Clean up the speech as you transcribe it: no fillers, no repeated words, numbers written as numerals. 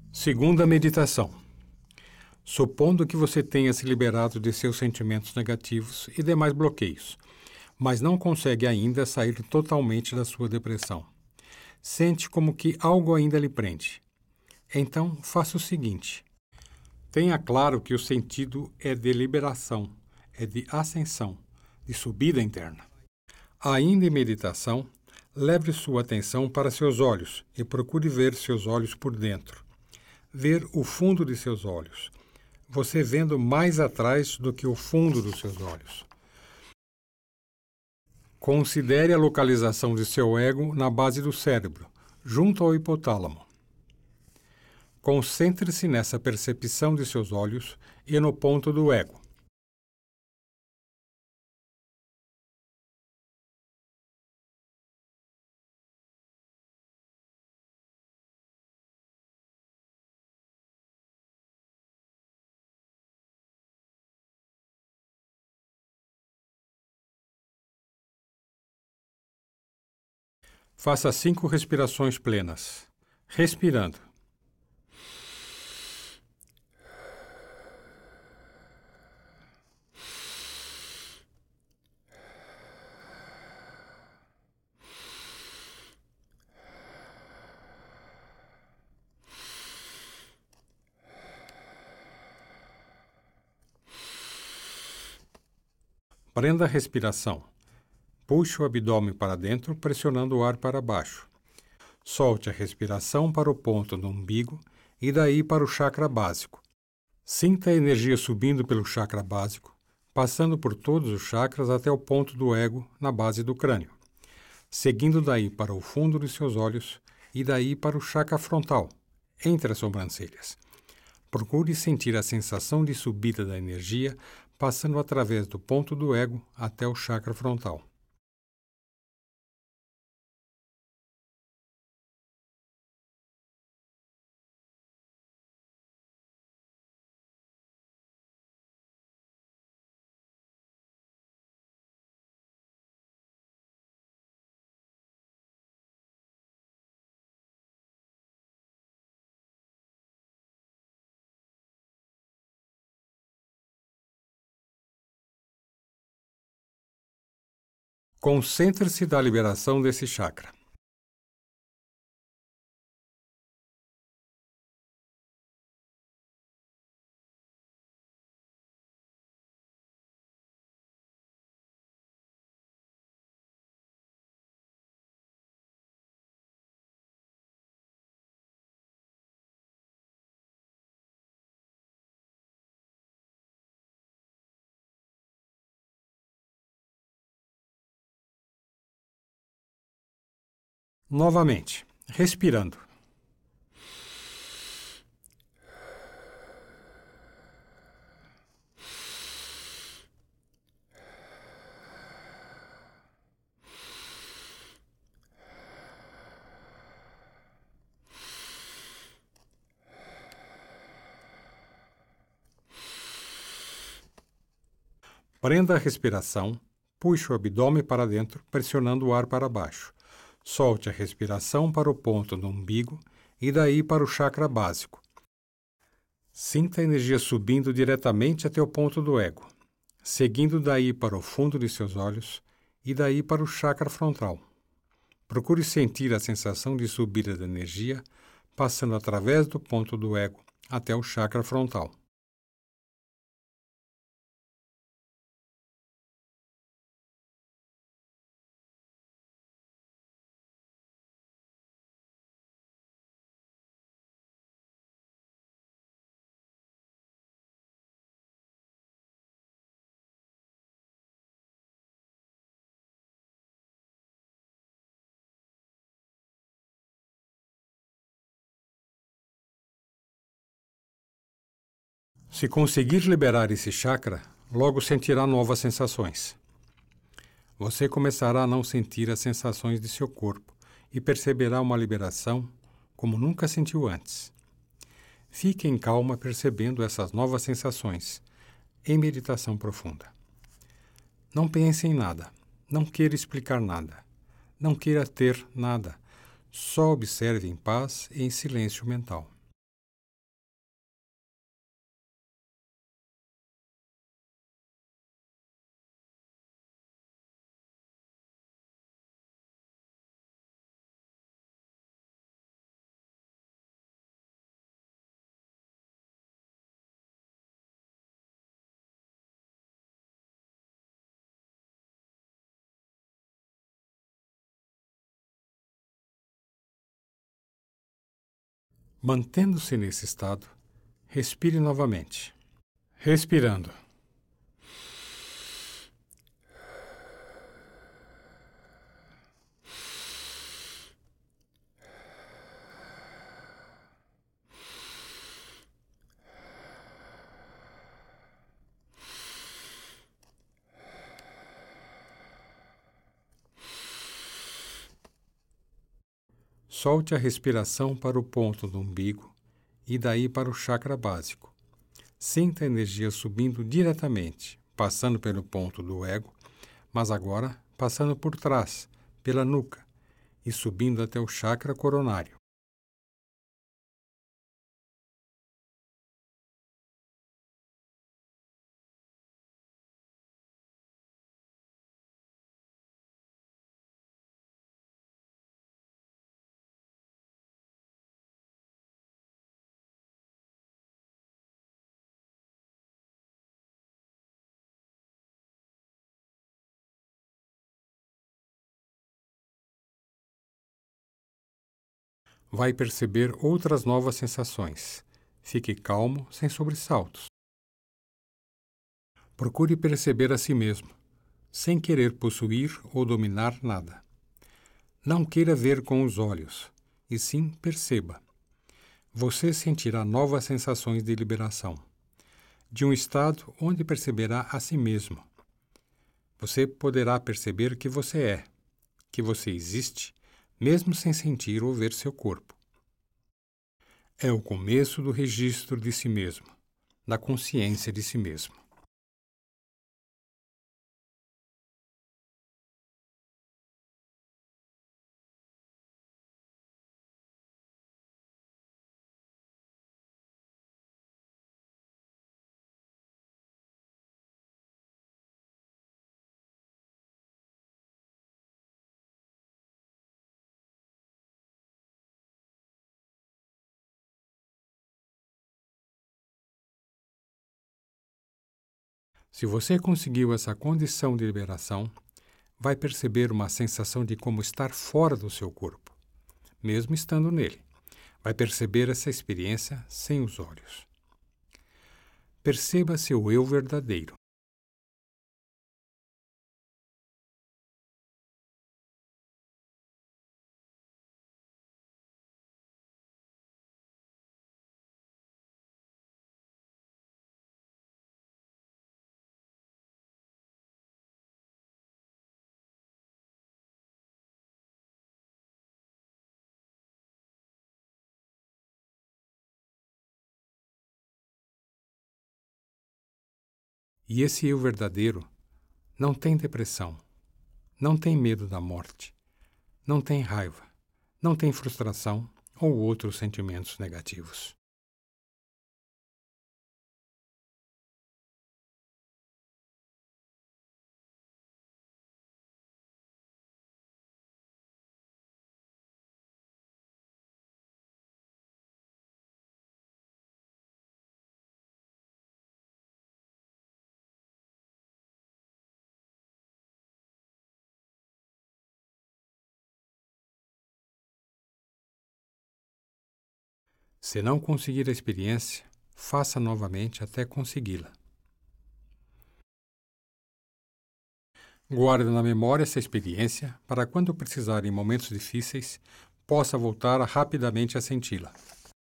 Segunda meditação. Supondo que você tenha se liberado de seus sentimentos negativos e demais bloqueios, mas não consegue ainda sair totalmente da sua depressão. Sente como que algo ainda lhe prende. Então, faça o seguinte. Tenha claro que o sentido é de liberação, é de ascensão, de subida interna. Ainda em meditação, leve sua atenção para seus olhos e procure ver seus olhos por dentro. Ver o fundo de seus olhos. Você vendo mais atrás do que o fundo dos seus olhos. Considere a localização de seu ego na base do cérebro, junto ao hipotálamo. Concentre-se nessa percepção de seus olhos e no ponto do ego. Faça 5 respirações plenas, respirando. Prenda a respiração. Puxe o abdômen para dentro, pressionando o ar para baixo. Solte a respiração para o ponto do umbigo e daí para o chakra básico. Sinta a energia subindo pelo chakra básico, passando por todos os chakras até o ponto do ego na base do crânio, seguindo daí para o fundo de seus olhos e daí para o chakra frontal, entre as sobrancelhas. Procure sentir a sensação de subida da energia passando através do ponto do ego até o chakra frontal. Concentre-se da liberação desse chakra. Novamente, respirando. Prenda a respiração, puxe o abdômen para dentro, pressionando o ar para baixo. Solte a respiração para o ponto do umbigo e daí para o chakra básico. Sinta a energia subindo diretamente até o ponto do ego, seguindo daí para o fundo de seus olhos e daí para o chakra frontal. Procure sentir a sensação de subida da energia, passando através do ponto do ego até o chakra frontal. Se conseguir liberar esse chakra, logo sentirá novas sensações. Você começará a não sentir as sensações de seu corpo e perceberá uma liberação como nunca sentiu antes. Fique em calma percebendo essas novas sensações, em meditação profunda. Não pense em nada, não queira explicar nada, não queira ter nada, só observe em paz e em silêncio mental. Mantendo-se nesse estado, respire novamente. Respirando. Solte a respiração para o ponto do umbigo e daí para o chakra básico. Sinta a energia subindo diretamente, passando pelo ponto do ego, mas agora passando por trás, pela nuca, e subindo até o chakra coronário. Vai perceber outras novas sensações. Fique calmo, sem sobressaltos. Procure perceber a si mesmo, sem querer possuir ou dominar nada. Não queira ver com os olhos, e sim perceba. Você sentirá novas sensações de liberação, de um estado onde perceberá a si mesmo. Você poderá perceber que você existe, mesmo sem sentir ou ver seu corpo. É o começo do registro de si mesmo, da consciência de si mesmo. Se você conseguiu essa condição de liberação, vai perceber uma sensação de como estar fora do seu corpo, mesmo estando nele. Vai perceber essa experiência sem os olhos. Perceba seu eu verdadeiro. E esse eu verdadeiro não tem depressão, não tem medo da morte, não tem raiva, não tem frustração ou outros sentimentos negativos. Se não conseguir a experiência, faça novamente até consegui-la. Guarde na memória essa experiência para quando precisar em momentos difíceis, possa voltar rapidamente a senti-la.